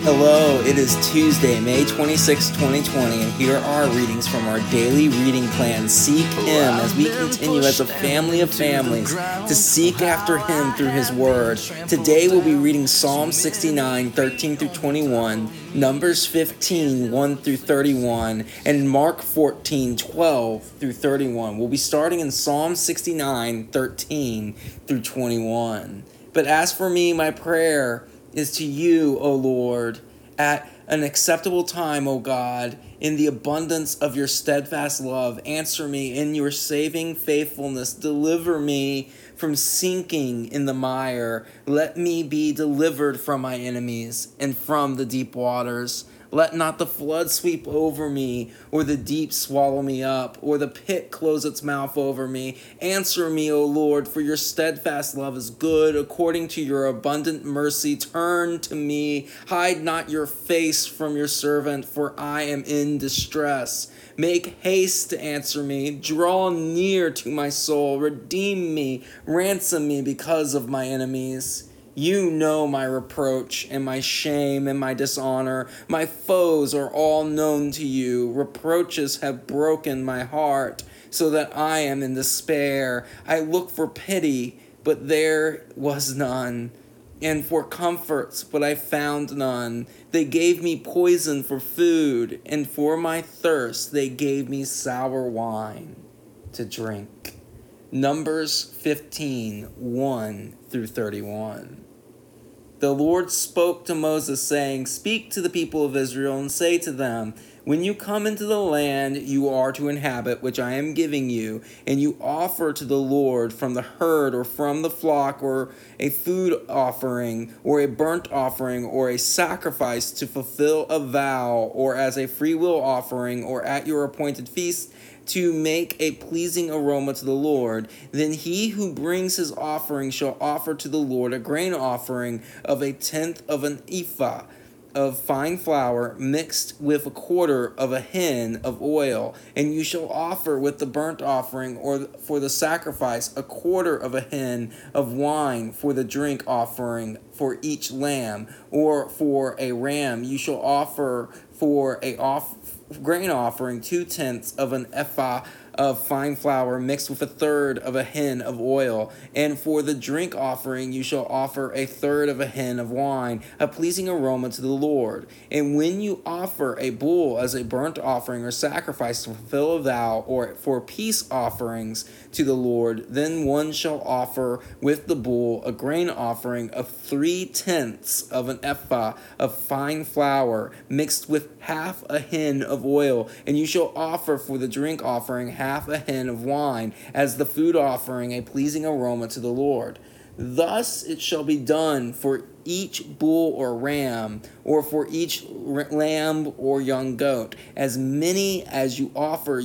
Hello, it is Tuesday, May 26, 2020, and here are readings from our daily reading plan, Seek Him, as we continue as a family of families to seek after Him through His Word. Today we'll be reading Psalm 69, 13 through 21, Numbers 15, 1 through 31, and Mark 14, 12 through 31. We'll be starting in Psalm 69, 13 through 21. But as for me, my prayer is to you, O Lord, at an acceptable time, O God, in the abundance of your steadfast love. Answer me in your saving faithfulness. Deliver me from sinking in the mire. Let me be delivered from my enemies and from the deep waters. Let not the flood sweep over me, or the deep swallow me up, or the pit close its mouth over me. Answer me, O Lord, for your steadfast love is good. According to your abundant mercy, turn to me. Hide not your face from your servant, for I am in distress. Make haste to answer me. Draw near to my soul. Redeem me. Ransom me because of my enemies. You know my reproach and my shame and my dishonor. My foes are all known to you. Reproaches have broken my heart, so that I am in despair. I look for pity, but there was none, and for comforts, but I found none. They gave me poison for food, and for my thirst they gave me sour wine to drink. Numbers 15, 1 through 31. The Lord spoke to Moses, saying, Speak to the people of Israel and say to them, When you come into the land you are to inhabit, which I am giving you, and you offer to the Lord from the herd or from the flock, or a food offering, or a burnt offering, or a sacrifice to fulfill a vow, or as a freewill offering, or at your appointed feast, to make a pleasing aroma to the Lord, then he who brings his offering shall offer to the Lord a grain offering of a tenth of an ephah of fine flour mixed with a quarter of a hin of oil, and you shall offer with the burnt offering or for the sacrifice a quarter of a hin of wine for the drink offering for each lamb, or for a ram you shall offer for a grain offering 2/10 of an ephah of fine flour mixed with a third of a hin of oil, and for the drink offering you shall offer a third of a hin of wine, a pleasing aroma to the Lord. And when you offer a bull as a burnt offering or sacrifice to fulfill a vow, or for peace offerings to the Lord, then one shall offer with the bull a grain offering of 3/10 of an ephah of fine flour mixed with half a hin of oil, and you shall offer for the drink offering half a hin of wine, as the food offering, a pleasing aroma to the Lord. Thus it shall be done for each bull or ram, or for each lamb or young goat. As many as you offer,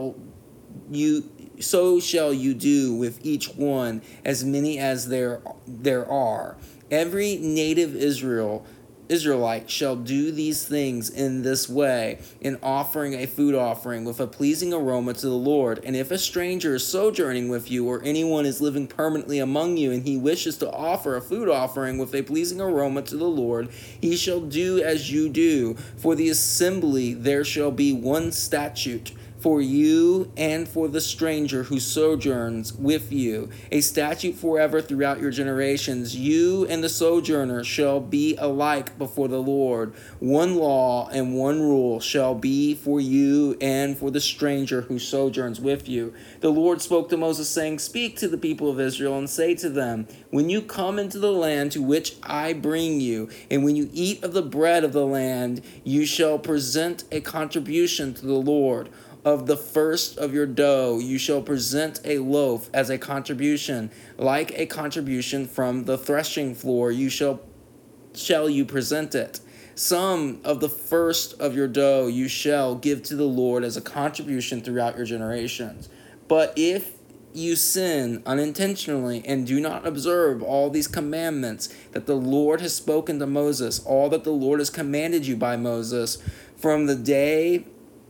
so shall you do with each one, as many as there are. Every native Israelite shall do these things in this way, in offering a food offering with a pleasing aroma to the Lord. And if a stranger is sojourning with you, or anyone is living permanently among you, and he wishes to offer a food offering with a pleasing aroma to the Lord, he shall do as you do. For the assembly there shall be one statute for you and for the stranger who sojourns with you, a statute forever throughout your generations. You and the sojourner shall be alike before the Lord. One law and one rule shall be for you and for the stranger who sojourns with you. The Lord spoke to Moses, saying, Speak to the people of Israel and say to them, When you come into the land to which I bring you, and when you eat of the bread of the land, you shall present a contribution to the Lord. Of the first of your dough you shall present a loaf as a contribution, like a contribution from the threshing floor shall you present it. Some of the first of your dough you shall give to the Lord as a contribution throughout your generations. But if you sin unintentionally and do not observe all these commandments that the Lord has spoken to Moses, all that the Lord has commanded you by Moses, from the day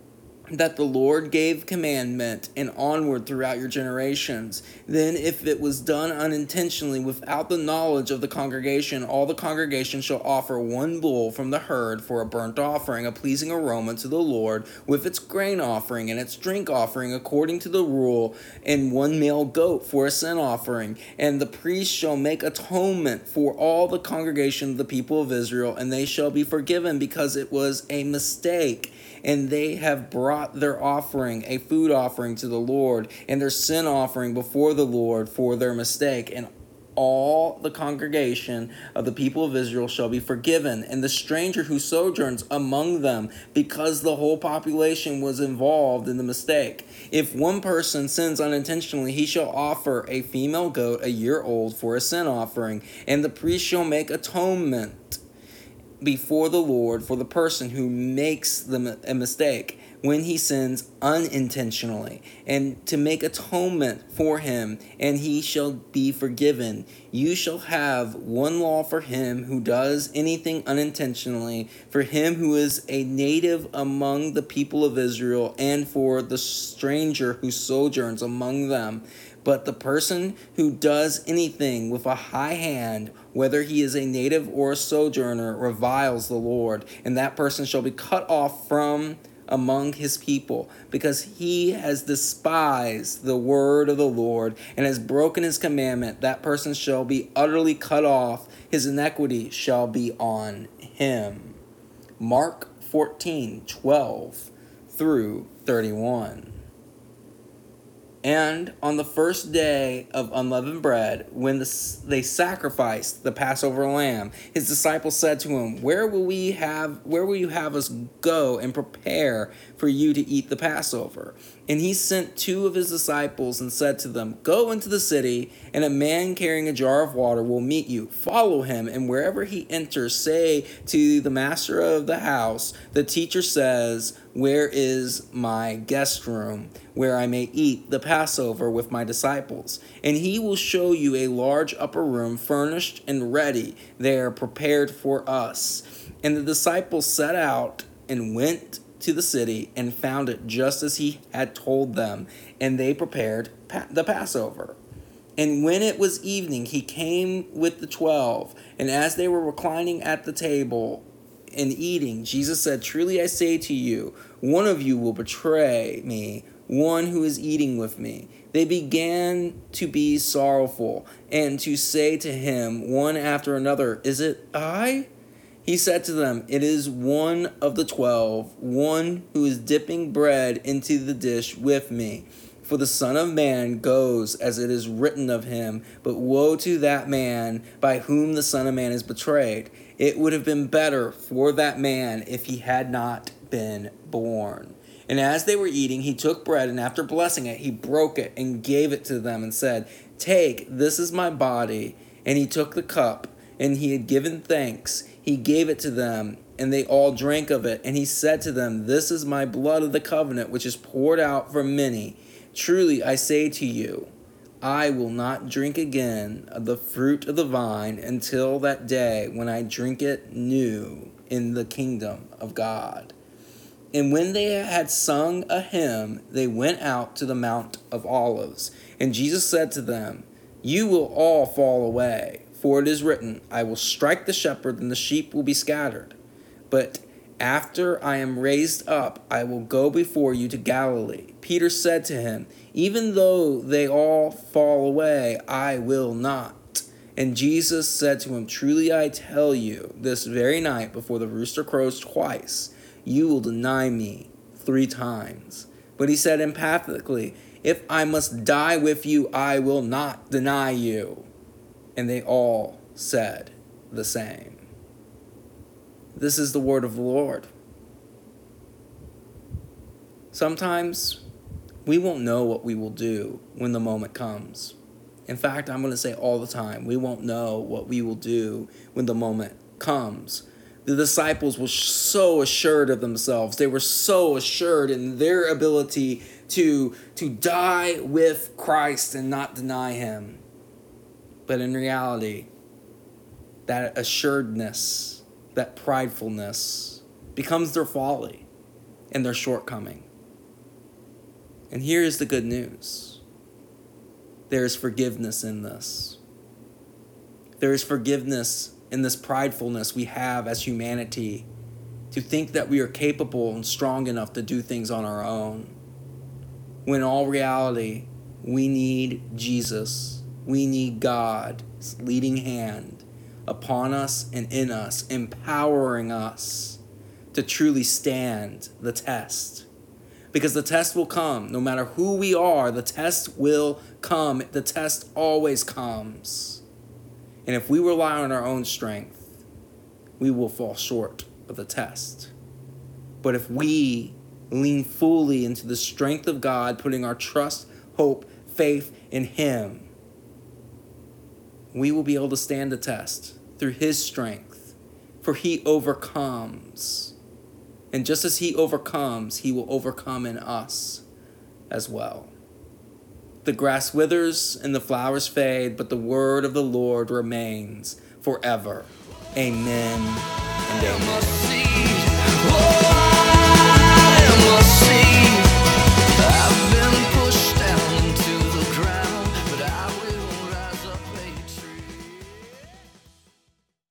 that the Lord gave commandment and onward throughout your generations. Then if it was done unintentionally without the knowledge of the congregation, all the congregation shall offer one bull from the herd for a burnt offering, a pleasing aroma to the Lord, with its grain offering and its drink offering according to the rule, and one male goat for a sin offering. And the priest shall make atonement for all the congregation of the people of Israel, and they shall be forgiven because it was a mistake. And they have brought their offering, a food offering to the Lord, and their sin offering before the Lord for their mistake. And all the congregation of the people of Israel shall be forgiven, and the stranger who sojourns among them, because the whole population was involved in the mistake. If one person sins unintentionally, he shall offer a female goat a year old for a sin offering, and the priest shall make atonement before the Lord for the person who makes a mistake when he sins unintentionally, and to make atonement for him, and he shall be forgiven. You shall have one law for him who does anything unintentionally, for him who is a native among the people of Israel, and for the stranger who sojourns among them. But the person who does anything with a high hand, whether he is a native or a sojourner, reviles the Lord, and that person shall be cut off from among his people, because he has despised the word of the Lord and has broken his commandment. That person shall be utterly cut off. His iniquity shall be on him. Mark 14:12 through 31. And on the first day of unleavened bread, when they sacrificed the Passover lamb, his disciples said to him, Where will you have us go and prepare for you to eat the Passover? And he sent two of his disciples and said to them, Go into the city, and a man carrying a jar of water will meet you. Follow him, and wherever he enters, say to the master of the house, The teacher says, Where is my guest room, where I may eat the Passover with my disciples? And he will show you a large upper room, furnished and ready, there prepared for us. And the disciples set out and went to the city and found it just as he had told them, and they prepared the Passover. And when it was evening, he came with the 12, and as they were reclining at the table and eating, Jesus said, Truly I say to you, one of you will betray me, one who is eating with me. They began to be sorrowful and to say to him one after another, Is it I? He said to them, It is one of the 12, one who is dipping bread into the dish with me. For the Son of Man goes as it is written of him, but woe to that man by whom the Son of Man is betrayed. It would have been better for that man if he had not been born. And as they were eating, he took bread, and after blessing it, he broke it and gave it to them and said, Take, this is my body. And he took the cup, and he had given thanks. He gave it to them, and they all drank of it. And he said to them, This is my blood of the covenant, which is poured out for many. Truly I say to you, I will not drink again of the fruit of the vine until that day when I drink it new in the kingdom of God. And when they had sung a hymn, they went out to the Mount of Olives. And Jesus said to them, You will all fall away, for it is written, I will strike the shepherd, and the sheep will be scattered. But after I am raised up, I will go before you to Galilee. Peter said to him, Even though they all fall away, I will not. And Jesus said to him, Truly I tell you, this very night before the rooster crows twice, you will deny me 3 times. But he said emphatically, If I must die with you, I will not deny you. And they all said the same. This is the word of the Lord. Sometimes we won't know what we will do when the moment comes. In fact, I'm going to say all the time, we won't know what we will do when the moment comes. The disciples were so assured of themselves. They were so assured in their ability to die with Christ and not deny him. But in reality, that assuredness, that pridefulness becomes their folly and their shortcoming. And here is the good news. There is forgiveness in this. There is forgiveness in this pridefulness we have as humanity to think that we are capable and strong enough to do things on our own. When in all reality, we need Jesus. We need God's leading hand upon us and in us, empowering us to truly stand the test. Because the test will come. No matter who we are, the test will come. The test always comes. And if we rely on our own strength, we will fall short of the test. But if we lean fully into the strength of God, putting our trust, hope, faith in Him, we will be able to stand the test through His strength. For He overcomes. And just as He overcomes, He will overcome in us as well. The grass withers and the flowers fade, but the word of the Lord remains forever. Amen and amen.